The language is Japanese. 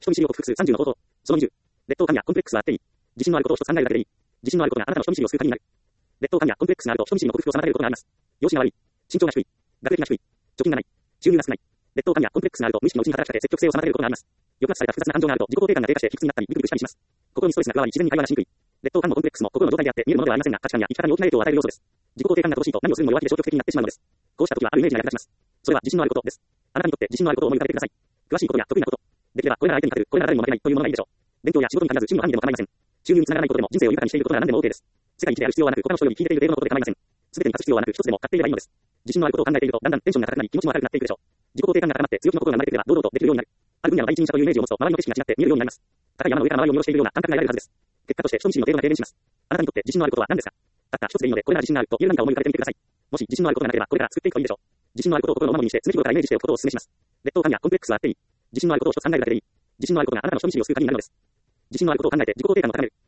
人見知りを克服する30の方法。その20。劣等感やコンプレックスはあっていい。自信のあることを一つ考えるだけでいい。自信のあることがあなたの人見知りを救う鍵になる。劣等感やコンプレックスがあると人見知りの克服を妨げることがあります。容姿が悪い。身長が低い。学歴が低い。貯金がない。収入が少ない。劣等感やコンプレックスがあると無意識のうちに働きかけ積極性を妨げることがあります。抑圧された複雑な感情があると自己肯定感が低下して卑屈になったりビクビクしたりします。心にストレスが加わり自然に会話がしにくい。劣等感もコンプレックスも心の状態であって見えるものではありませんが価値観や生き方に大きな影響を与える要素です。自己肯定感が乏しいと何をするにも弱気で消極的になってしまうのです。こうした時はあるイメージが役立ちます。それは自信のあることです。あなたにとって自信のあることを思い浮かべてください。詳しいことや得意なこと。できればこれなら相手に勝てる、これなら誰にも負けないというものがいいでしょう。勉強や仕事に限らず趣味の範囲でも構いません。収入につながらないことでも人生を豊かにしていることなら何でも OK です。世界一である必要はなく他の人より秀でている程度のことで構いません。すべてに勝つ必要はなく一つでも勝っていればいいのです。自信のあることを考えているとだんだんテンションが高くなり気持ちも明るくなっていくでしょう。自己肯定感が高まって強気の心が生まれてくれば堂々とできるようになる。ある分野の第一人者というイメージを持つと周りの景色が違って見えるようになります。高い山の上から周りを見下ろしているような感覚が得られるはずです。結果として人見知りの程度が低減します。あなたにとって自信のあることは何ですか？たった一つでいいのでこれなら自信があると言える何かを思い浮かべてみてください。もし自信のあることがなければこれから作っていくといいでしょう。自信のあることを心のお守りにして常日頃からイメージしておくことをお勧めします。劣等感やコンプレックスはあっていい。自信のあることを一つ考えるだけでいい。自信のあることがあなたの人見知りを救う鍵になるのです。自信のあることを考えて自己肯定感を高める。